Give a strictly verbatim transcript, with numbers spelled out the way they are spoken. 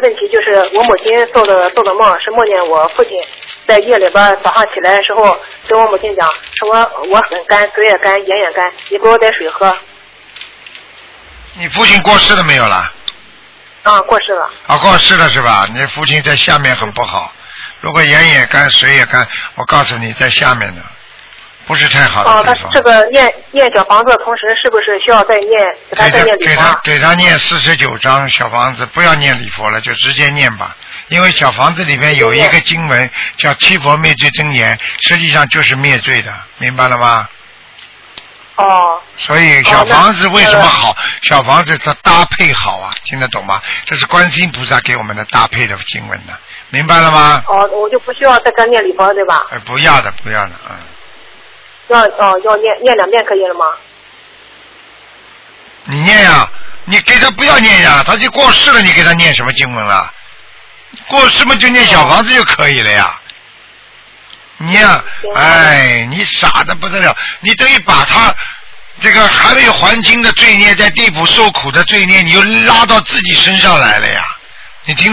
问题，就是我母亲做的做的梦，是梦见我父亲在夜里边早上起来的时候，跟我母亲讲，说我我很干，嘴也干，眼也干，你给我点水喝。 你父亲过世了没有了？ 啊，过世了。 啊，过世了是吧？你父亲在下面很不好，如果眼也干，水也干，我告诉你，在下面呢，不是太好的地方。 哦，他这个念念小房子，同时是不是需要再念给他再念礼佛？ 给他给他念四十九章小房子，不要念礼佛了，就直接念吧。因为小房子里面有一个经文叫七佛灭罪真言，实际上就是灭罪的，明白了吗？ 哦。 所以小房子为什么好？小房子它搭配好啊，听得懂吗？这是观世音菩萨给我们的搭配的经文呢，明白了吗？ 哦，我就不需要再跟念礼佛对吧？ 哎，不要的，不要的，嗯。 要哦要念念两遍可以了吗？ 你念呀、啊，你给他不要念呀、啊，他就过世了，你给他念什么经文了？过世嘛就念小房子就可以了呀。你呀、啊，哎，你傻的不得了，你等于把他这个还没有还清的罪孽，在地府受苦的罪孽，你又拉到自己身上来了呀，你听。